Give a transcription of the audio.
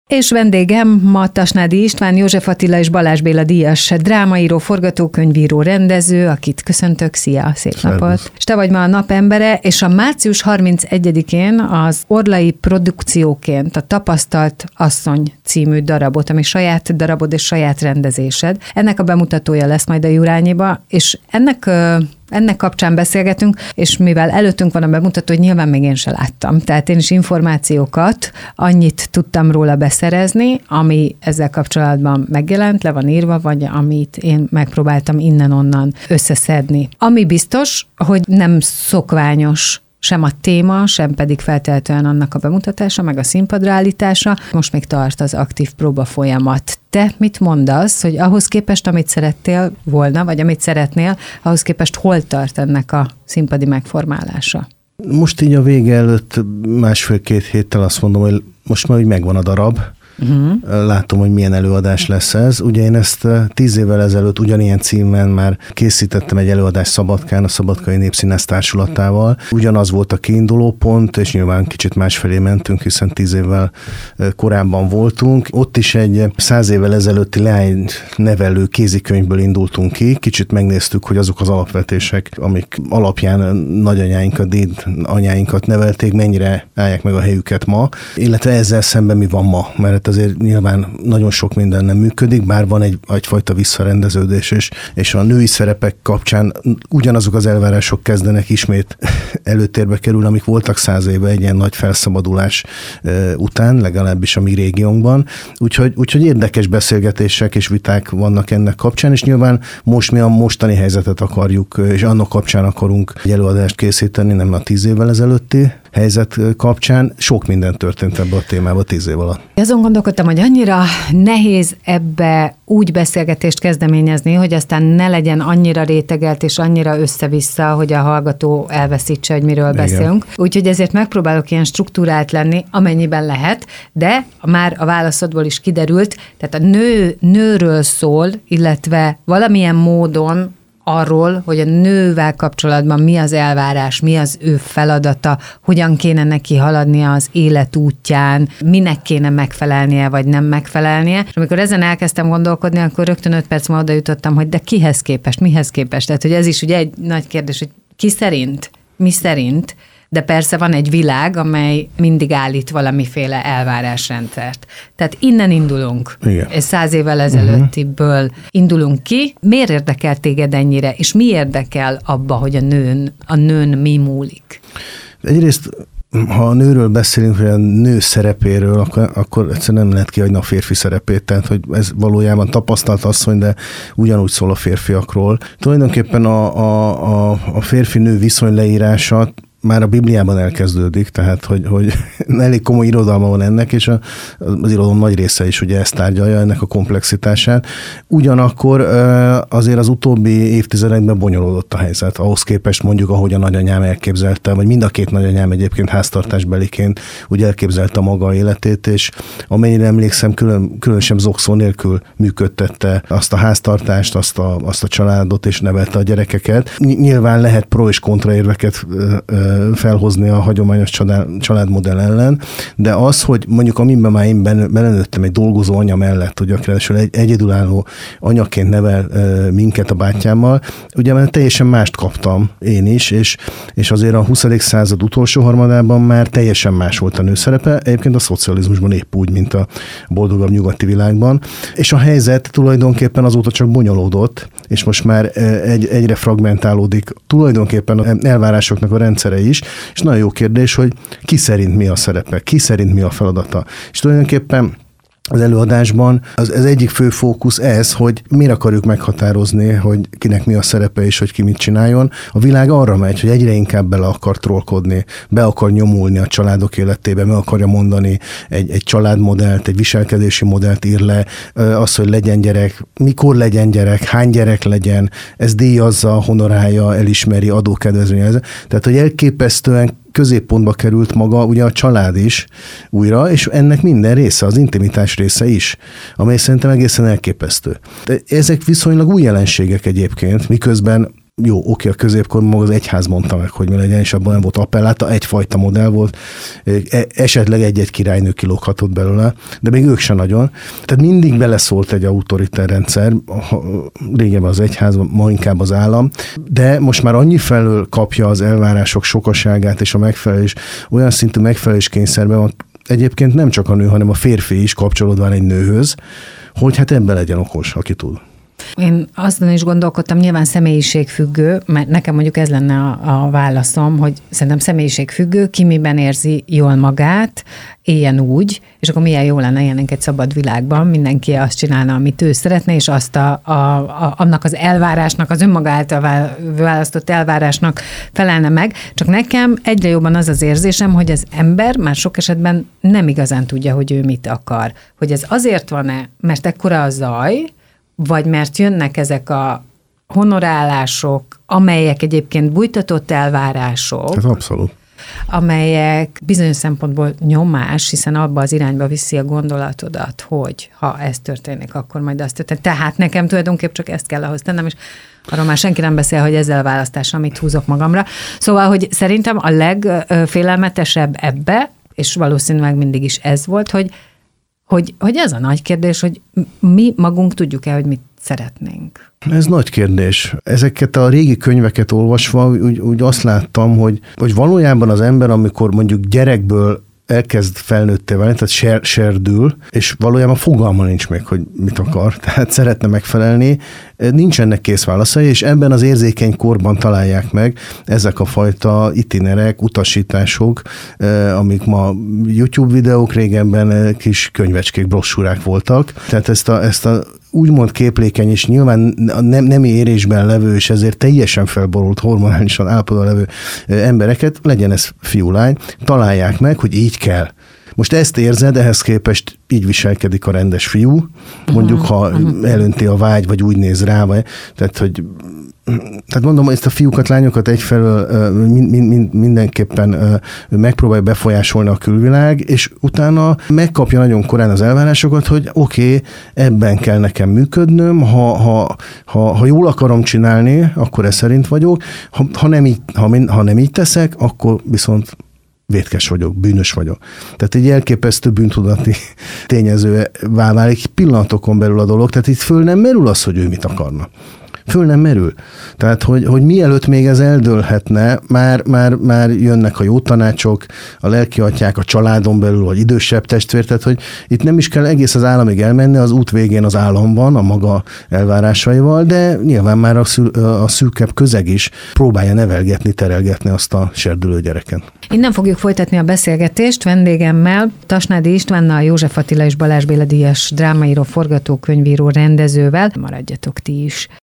És vendégem ma Tasnádi István, József Attila és Balázs Béla díjas drámaíró, forgatókönyvíró, rendező, akit köszöntök. Szia, szép napot! És te vagy ma a napembere, és a március 31-én az Orlai produkcióként a Tapasztalt asszony című darabot, ami saját darabod és saját rendezésed. Ennek a bemutatója lesz majd a Jurányiba, és ennek kapcsán beszélgetünk, és mivel előttünk van a bemutató, hogy nyilván még én se láttam. Tehát én is információkat, annyit tudtam róla beszerezni, ami ezzel kapcsolatban megjelent, le van írva, vagy amit én megpróbáltam innen-onnan összeszedni. Ami biztos, hogy nem szokványos sem a téma, sem pedig feltehetően annak a bemutatása, meg a színpadra állítása. Most még tart az aktív próba folyamat. Te mit mondasz, hogy ahhoz képest, amit szerettél volna, vagy amit szeretnél, ahhoz képest hol tart ennek a színpadi megformálása? Most így a vége előtt 1,5-2 héttel azt mondom, hogy most már úgy megvan a darab. Látom, hogy milyen előadás lesz ez. Ugye én ezt 10 évvel ezelőtt ugyanilyen címen már készítettem egy előadást Szabadkán, a Szabadkai Népszínház társulatával. Ugyanaz volt a kiinduló pont, és nyilván kicsit másfelé mentünk, hiszen 10 évvel korábban voltunk. Ott is egy 100 évvel ezelőtti leánynevelő kézikönyvből indultunk ki. Kicsit megnéztük, hogy azok az alapvetések, amik alapján nagyanyáinkat, dédanyáinkat nevelték, mennyire állják meg a helyüket ma, illetve ezzel szemben mi van ma, mert azért nyilván nagyon sok minden nem működik, bár van egyfajta visszarendeződés, és a női szerepek kapcsán ugyanazok az elvárások kezdenek ismét előtérbe kerülni, amik voltak 100 éve egy ilyen nagy felszabadulás után, legalábbis a mi régiónkban. Úgyhogy érdekes beszélgetések és viták vannak ennek kapcsán, és nyilván most mi a mostani helyzetet akarjuk, és annak kapcsán akarunk egy előadást készíteni, nem a 10 évvel ezelőtti helyzet kapcsán. Sok minden történt ebbe a témába 10 év alatt. Azon gondolkodtam, hogy annyira nehéz ebbe úgy beszélgetést kezdeményezni, hogy aztán ne legyen annyira rétegelt és annyira össze-vissza, hogy a hallgató elveszítse, hogy miről beszélünk. Úgyhogy ezért megpróbálok ilyen struktúrált lenni, amennyiben lehet, de már a válaszodból is kiderült, tehát a nőről szól, illetve valamilyen módon arról, hogy a nővel kapcsolatban mi az elvárás, mi az ő feladata, hogyan kéne neki haladnia az élet útján, minek kéne megfelelnie, vagy nem megfelelnie. És amikor ezen elkezdtem gondolkodni, akkor rögtön 5 perc múlva oda jutottam, hogy de kihez képest, mihez képest. Tehát, hogy ez is ugye egy nagy kérdés, hogy ki szerint, mi szerint, de persze van egy világ, amely mindig állít valamiféle elvárásrendszert. Tehát innen indulunk. Igen. 100 évvel ezelőttiből indulunk ki. Miért érdekel téged ennyire, és mi érdekel abba, hogy a nőn mi múlik? Egyrészt, ha a nőről beszélünk, vagy a nő szerepéről, akkor egyszerűen nem lehet kihagyni a férfi szerepét, tehát hogy ez valójában tapasztalt asszony, de ugyanúgy szól a férfiakról. Tulajdonképpen a férfi-nő viszony leírása már a Bibliában elkezdődik, tehát hogy elég komoly irodalma van ennek, és az irodalom nagy része is ugye ezt tárgyalja, ennek a komplexitását. Ugyanakkor azért az utóbbi évtizedekben bonyolódott a helyzet, ahhoz képest mondjuk, ahogy a nagyanyám elképzelte, vagy mind a két nagyanyám egyébként háztartásbeliként úgy elképzelte maga életét, és amennyire emlékszem, különösen zokszó nélkül működtette azt a háztartást, azt a családot, és nevelte a gyerekeket. Nyilván lehet pro és kontra érveket felhozni a hagyományos családmodell ellen, de az, hogy mondjuk amiben már én belenőttem egy dolgozó anya mellett, hogy ráadásul egy egyedülálló anyaként nevel minket a bátyámmal, ugye már teljesen mást kaptam én is, és azért a 20. század utolsó harmadában már teljesen más volt a nő szerepe, egyébként a szocializmusban épp úgy, mint a boldogabb nyugati világban, és a helyzet tulajdonképpen azóta csak bonyolódott, és most már egyre fragmentálódik tulajdonképpen az elvárásoknak a rendszere is, és nagyon jó kérdés, hogy ki szerint mi a szerepe, ki szerint mi a feladata. És tulajdonképpen az előadásban az egyik fő fókusz ez, hogy miért akarjuk meghatározni, hogy kinek mi a szerepe és hogy ki mit csináljon. A világ arra megy, hogy egyre inkább bele akar trollkodni, be akar nyomulni a családok életébe, meg akarja mondani egy családmodellt, egy viselkedési modellt ír le, az, hogy legyen gyerek, mikor legyen gyerek, hány gyerek legyen, ez díjazza, honorálja, elismeri, adókedvezményezze. Tehát, hogy elképesztően középpontba került maga ugye a család is újra, és ennek minden része, az intimitás része is, amely szerintem egészen elképesztő. De ezek viszonylag új jelenségek egyébként, miközben jó, oké, a középkorban maga az egyház mondta meg, hogy mi legyen, és abban nem volt appelláta, egyfajta modell volt, esetleg egy-egy királynő kilóghatott belőle, de még ők sem nagyon. Tehát mindig beleszólt egy autoritár rendszer, régebben az egyház, ma inkább az állam, de most már annyi felől kapja az elvárások sokaságát és a megfelelés, olyan szintű megfelelés kényszerben van, egyébként nem csak a nő, hanem a férfi is kapcsolódván egy nőhöz, hogy hát ebben legyen okos, aki tud. Én azon is gondolkodtam, nyilván személyiségfüggő, mert nekem mondjuk ez lenne a válaszom, hogy szerintem személyiségfüggő, ki miben érzi jól magát, éljen úgy, és akkor milyen jó lenne élnünk egy szabad világban, mindenki azt csinálna, amit ő szeretne, és azt annak az elvárásnak, az önmaga által választott elvárásnak felelne meg. Csak nekem egyre jobban az az érzésem, hogy az ember már sok esetben nem igazán tudja, hogy ő mit akar. Hogy ez azért van-e, mert ekkora a zaj, vagy mert jönnek ezek a honorálások, amelyek egyébként bújtatott elvárások. Ez abszolút. Amelyek bizonyos szempontból nyomás, hiszen abba az irányba viszi a gondolatodat, hogy ha ez történik, akkor majd azt történik. Tehát nekem tulajdonképp csak ezt kell ahhoz tennem, és arról már senki nem beszél, hogy ezzel a választással mit húzok magamra. Szóval, hogy szerintem a legfélelmetesebb ebbe, és valószínűleg mindig is ez volt, hogy ez a nagy kérdés, hogy mi magunk tudjuk-e, hogy mit szeretnénk. Ez nagy kérdés. Ezeket a régi könyveket olvasva úgy azt láttam, hogy valójában az ember, amikor mondjuk gyerekből elkezd felnőtté válni, tehát serdül, és valójában fogalma nincs még, hogy mit akar, tehát szeretne megfelelni, nincsenek kész válaszai, és ebben az érzékeny korban találják meg ezek a fajta itinerek, utasítások, amik ma YouTube videók, régenben kis könyvecskék, brossúrák voltak. Tehát ezt a úgymond képlékeny és nyilván nemi érésben levő, és ezért teljesen felborult, hormonálisan állapotban levő embereket, legyen ez fiú-lány, találják meg, hogy így kell. Most ezt érzed, ehhez képest így viselkedik a rendes fiú, mondjuk, ha elönti a vágy, vagy úgy néz rá, vagy, tehát mondom, ezt a fiúkat, lányokat egyfelől mindenképpen megpróbálja befolyásolni a külvilág, és utána megkapja nagyon korán az elvárásokat, hogy oké, ebben kell nekem működnöm, ha jól akarom csinálni, akkor ez szerint vagyok, ha nem így teszek, akkor viszont vétkes vagyok, bűnös vagyok. Tehát egy elképesztő bűntudati tényezővá válik pillanatokon belül a dolog, tehát itt föl nem merül az, hogy ő mit akarna. Föl nem merül. Tehát, hogy mielőtt még ez eldőlhetne, már jönnek a jó tanácsok, a lelkiatyák, a családon belül, vagy idősebb testvér, tehát, hogy itt nem is kell egész az államig elmenni, az út végén az állam van, a maga elvárásaival, de nyilván már a szűkebb közeg is próbálja nevelgetni, terelgetni azt a serdülő gyereket. Innen fogjuk folytatni a beszélgetést vendégemmel, Tasnádi Istvánnal, József Attila és Balázs Béla díjas drámaíró, forgatókönyvíró, rendezővel. Maradjatok ti is.